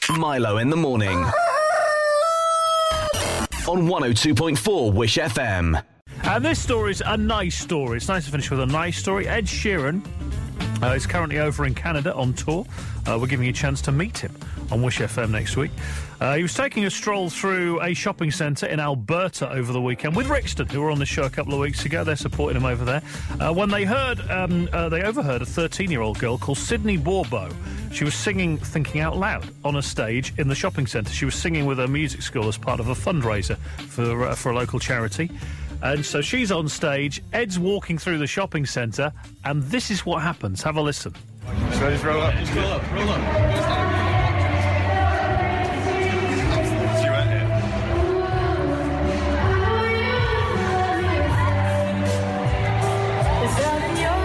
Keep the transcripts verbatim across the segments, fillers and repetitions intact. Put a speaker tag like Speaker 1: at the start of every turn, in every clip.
Speaker 1: Milo in the morning. On one oh two point four Wish F M.
Speaker 2: And this story's a nice story. It's nice to finish with a nice story. Ed Sheeran uh, is currently over in Canada on tour. Uh, we're giving you a chance to meet him on Wish F M next week. Uh, he was taking a stroll through a shopping centre in Alberta over the weekend with Rixton, who were on the show a couple of weeks ago. They're supporting him over there. Uh, when they heard, um, uh, they overheard a thirteen-year-old girl called Sydney Borbo. She was singing Thinking Out Loud on a stage in the shopping centre. She was singing with her music school as part of a fundraiser for uh, for a local charity. And so she's on stage, Ed's walking through the shopping centre, and this is what happens. Have a listen.
Speaker 3: So just roll up. Just roll up. Roll up. See you right here.
Speaker 4: Is that in your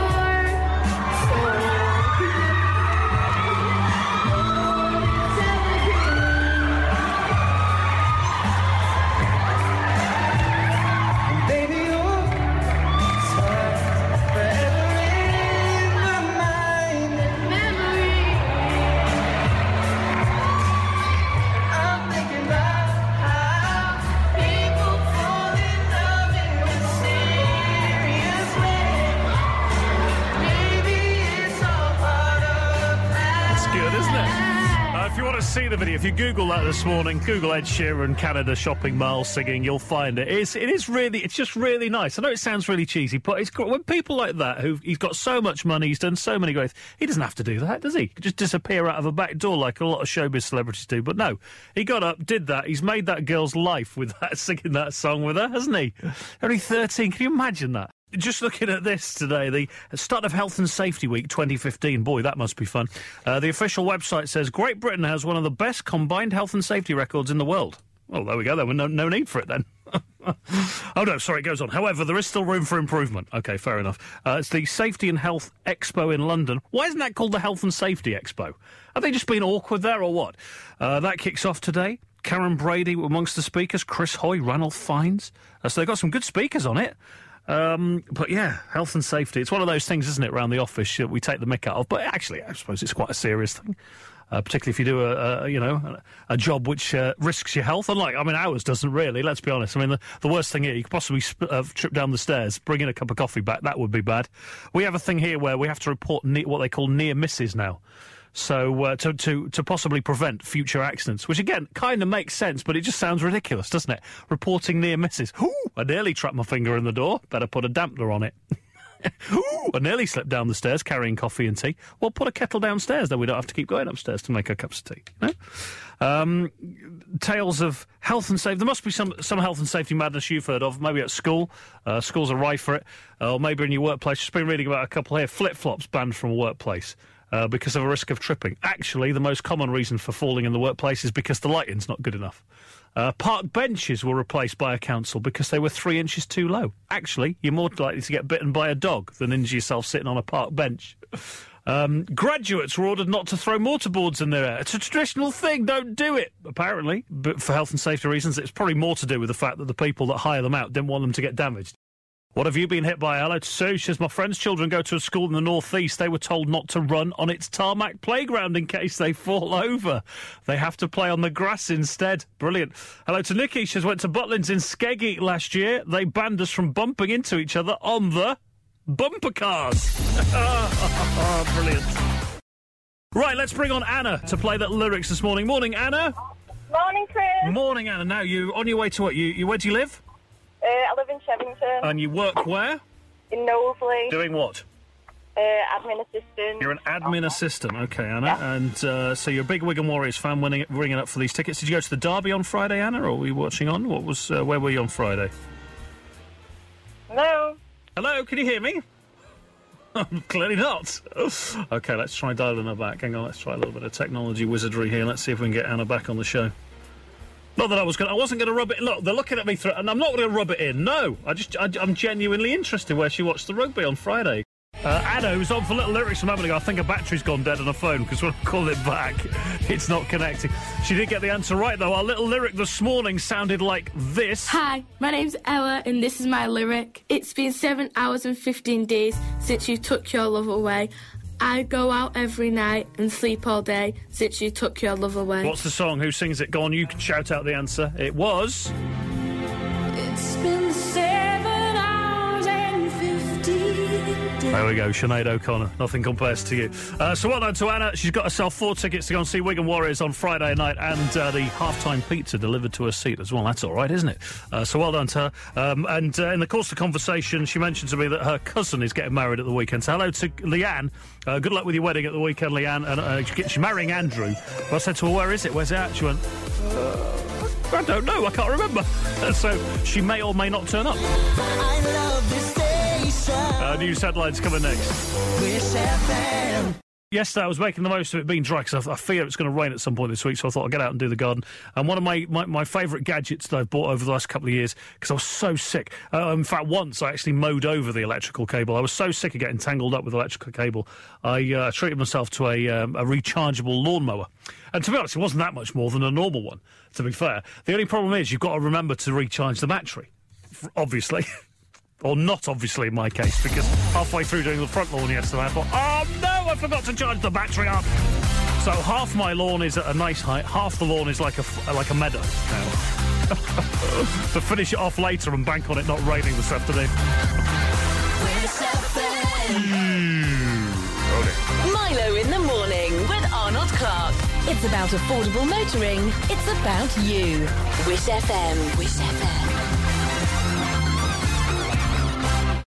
Speaker 2: see the video. If you Google that this morning, Google Ed Sheeran Canada shopping mall singing, you'll find it. It's, it is really, it's just really nice. I know it sounds really cheesy, but it's when people like that, who he's got so much money, he's done so many great things, he doesn't have to do that, does he? He could just disappear out of a back door like a lot of showbiz celebrities do. But no, he got up, did that. He's made that girl's life with that, singing that song with her, hasn't he? Only thirteen. Can you imagine that? Just looking at this today, the start of Health and Safety Week twenty fifteen. Boy, that must be fun. Uh, the official website says Great Britain has one of the best combined health and safety records in the world. Well, there we go. There was no, no need for it then. Oh, no, sorry, it goes on. However, there is still room for improvement. OK, fair enough. Uh, it's the Safety and Health Expo in London. Why isn't that called the Health and Safety Expo? Have they just been awkward there or what? Uh, that kicks off today. Karen Brady amongst the speakers. Chris Hoy, Ranulph Fiennes. Uh, so they've got some good speakers on it. Um, but yeah, health and safety. It's one of those things, isn't it, around the office that we take the mick out of. But actually, I suppose it's quite a serious thing, uh, particularly if you do a, a you know a, a job which uh, risks your health. Unlike, I mean, ours doesn't really. Let's be honest. I mean, the, the worst thing here, you could possibly sp- uh, trip down the stairs, bring in a cup of coffee back. That would be bad. We have a thing here where we have to report ne- what they call near misses now. So uh, to, to to possibly prevent future accidents, which again kind of makes sense, but it just sounds ridiculous, doesn't it? Reporting near misses. Ooh, I nearly trapped my finger in the door. Better put a dampener on it. Ooh, I nearly slipped down the stairs carrying coffee and tea. Well, put a kettle downstairs, then we don't have to keep going upstairs to make our cups of tea. You know? Um, tales of health and safety. There must be some, some health and safety madness you've heard of, maybe at school. Uh, schools are rife for it. Uh, or maybe in your workplace. Just been reading about a couple here. Flip-flops banned from a workplace. Uh, because of a risk of tripping. Actually, the most common reason for falling in the workplace is because the lighting's not good enough. Uh, park benches were replaced by a council because they were three inches too low. Actually, you're more likely to get bitten by a dog than injure yourself sitting on a park bench. Um, graduates were ordered not to throw mortarboards in their air. It's a traditional thing, don't do it, apparently. But for health and safety reasons, it's probably more to do with the fact that the people that hire them out didn't want them to get damaged. What have you been hit by? Hello to Sue. She says, my friend's children go to a school in the northeast. They were told not to run on its tarmac playground in case they fall over. They have to play on the grass instead. Brilliant. Hello to Nikki. She says, went to Butlins in Skeggy last year. They banned us from bumping into each other on the bumper cars. Brilliant. Right, let's bring on Anna to play that lyrics this morning. Morning, Anna.
Speaker 5: Morning, Chris.
Speaker 2: Morning, Anna. Now, you on your way to what? You, you Where do you live?
Speaker 5: Uh, I live in Chevington.
Speaker 2: And you work where?
Speaker 5: In Knowsley.
Speaker 2: Doing what?
Speaker 5: Uh, admin assistant.
Speaker 2: You're an admin
Speaker 5: oh.
Speaker 2: assistant, okay, Anna.
Speaker 5: Yeah.
Speaker 2: And uh, so you're a big Wigan Warriors fan, winning, ringing up for these tickets. Did you go to the derby on Friday, Anna, or were you watching on? What was? Uh, where were you on Friday?
Speaker 5: Hello.
Speaker 2: Hello, can you hear me? Clearly not. Okay, let's try dialing her back. Hang on, let's try a little bit of technology wizardry here. Let's see if we can get Anna back on the show. Not that I was going. I wasn't going to rub it. Look, they're looking at me through, and I'm not going to rub it in. No, I just, I, I'm genuinely interested where she watched the rugby on Friday. Uh, Anna, who's on for Little Lyrics a moment ago, I think her battery's gone dead on her phone because when I call it back, it's not connecting. She did get the answer right, though. Our little lyric this morning sounded like this.
Speaker 6: Hi, my name's Ella, and this is my lyric. It's been seven hours and fifteen days since you took your love away. I'd go out every night and sleep all day since you took your love away.
Speaker 2: What's the song? Who sings it? Go on, you can shout out the answer. It was...
Speaker 4: It's been seven hours and fifteen days.
Speaker 2: There we go, Sinead O'Connor. Nothing compares to you. Uh, so well done to Anna. She's got herself four tickets to go and see Wigan Warriors on Friday night and uh, the half-time pizza delivered to her seat as well. That's all right, isn't it? Uh, so well done to her. Um, and uh, in the course of the conversation, she mentioned to me that her cousin is getting married at the weekend. So hello to Leanne. Uh, good luck with your wedding at the weekend, Leanne. And uh, she's marrying Andrew. Well, I said to her, where is it? Where's it at? She went... Uh, I don't know, I can't remember. So she may or may not turn up.
Speaker 4: I love this station.
Speaker 2: Uh, news headlines coming next.
Speaker 4: Wish F M.
Speaker 2: Yesterday I was making the most of it being dry because I, I fear it's going to rain at some point this week, so I thought I'd get out and do the garden. And one of my, my, my favourite gadgets that I've bought over the last couple of years, because I was so sick. Uh, in fact, once I actually mowed over the electrical cable. I was so sick of getting tangled up with electrical cable, I uh, treated myself to a, um, a rechargeable lawnmower. And to be honest, it wasn't that much more than a normal one, to be fair. The only problem is you've got to remember to recharge the battery, obviously. Or not, obviously, in my case, because halfway through doing the front lawn yesterday, I thought, oh, no, I forgot to charge the battery up. So half my lawn is at a nice height, half the lawn is like a, like a meadow now. To finish it off later and bank on it not raining this afternoon. Mm.
Speaker 7: Milo in the morning with Arnold Clark. It's about affordable motoring. It's about you. Wish F M. Wish F M.